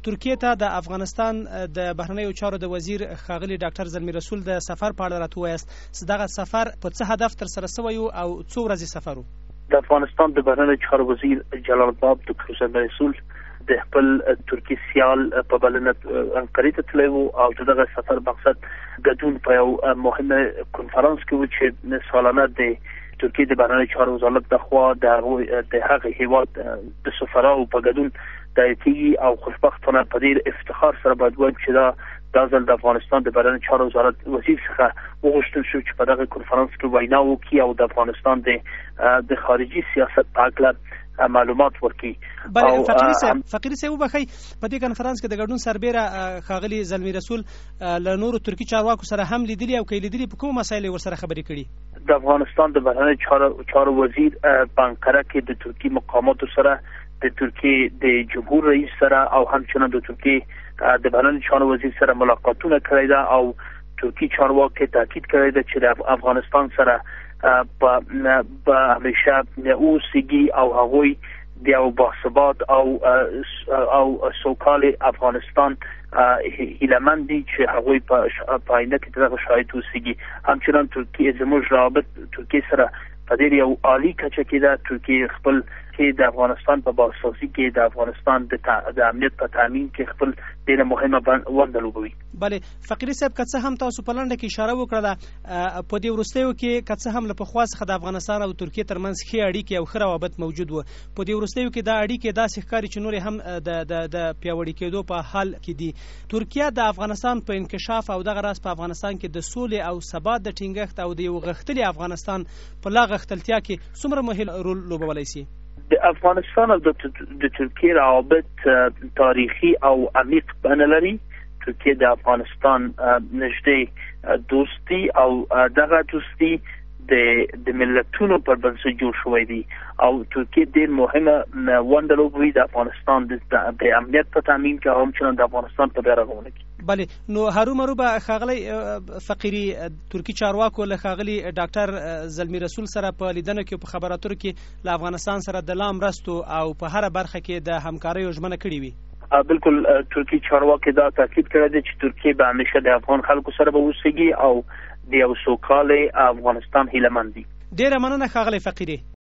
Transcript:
ترکیه ته د افغانستان د بهرنیو چارو د وزیر ښاغلي ډاکټر زلمی رسول د سفر په اړه راته ووایاست. دغه سفر په څه هدف ترسره شوی او څو ورځې سفر و؟ د افغانستان د بهرنیو چارو وزیر جلال آباد ډاکټر زلمی رسول د خپل ترکی سیال په بلنه انقرې ته تللی و او دغه سفر مقصد ګډون په یو مهمه کنفرانس کې و چې سالانه د ترکیه د بهرنیو چارو وزارت د خوا د هغه هیواد د سفراو په ګډون دایتي او خوشبختانه په ډیر افتخار سره باید وایم چې دا ځل د افغانستان د بهرنیو چارو وزارت وزیر څخه وغوښتل شو چې په دغه کنفرانس کې وینا وکړي او د افغانستان د خارجي سیاست په اړه معلومات ورکړي. بله فقیري صاحب وبخئ، په دې کنفرانس کې د ګډون سربیره ښاغلي زلمی رسول له نورو ترکي چارواکو سره هم لیدلي او که لیدلي په کومو مسایلو ورسره خبرې کړي؟ د افغانستان د بهرنیو چارو وزیر په انقره کې د ترکي مقاماتو سره، د ترکیه د جمهور رئیس سره او همچنان د ترکیه د بهرنیو چارو وزیر سره ملاقاتونه کړي ده او ترکی چارواکي تاکید کړی ده چې د افغانستان سره په همیشه اوسېږي او هغوی د یو باثبات او سوکاله افغانستان هیله‌مند دي چې هغوی په آینده کې دغه شرایط اوسېږي. همچنان ترکیه زموږ رابط ترکیه سره په ډېر یو عالي کچه کې ده. ترکیه خپل کې د افغانستان په بازسازي کې د افغانستان د امنیت په تامین کې خپل ډېره مهمه ونډه لوبوي. بله فقیري صاحب، که څه هم تاسو په لنډه کې اشاره وکړله، په دې وروستیو کې که څه هم له پخوا څخه د افغانستان او ترکیې ترمنځ ښې اړیکې او ښه روابط موجود و، په دې وروستیو کې دا اړیکې داسې ښکاري چې نورې هم د پیاوړي کېدو په حال کې دي. ترکیه د افغانستان په انکشاف او دغه راز په افغانستان کې د سولې او ثبات د ټینګښت او د یو غښتلي افغانستان په لا غښتلتیا کې څومره مهم رول لوبولی شي؟ د افغانستان او د ترکیه روابط تاریخي او عمیق بڼه لري. ترکیه د افغانستان نږدې دوستي او دغه دوستي د ملتونو پر بنسټ جوړ شوی دی او ترکیه ډېر مهمه ونډه لوبوي د افغانستان د امنیت په تامین کې او همچنان د افغانستان په بیارغونه کې. بله، نو هرومرو به ښاغلی فقیري ترکی چارواکو له ښاغلي ډاکټر زلمی رسول سره په لیدنه کې په خبراتو کې له افغانستان سره د لا مرستو او په هره برخه کې د همکاریو ژمنه کړې وي؟ بالکل، ترکی چارواکي دا تاکید کړی دی چې ترکیه به همیشه د افغان خلکو سره به اوسېږي او د یو سوکاله افغانستان هیله‌مند دي. ډېره مننه ښاغلی فقیري.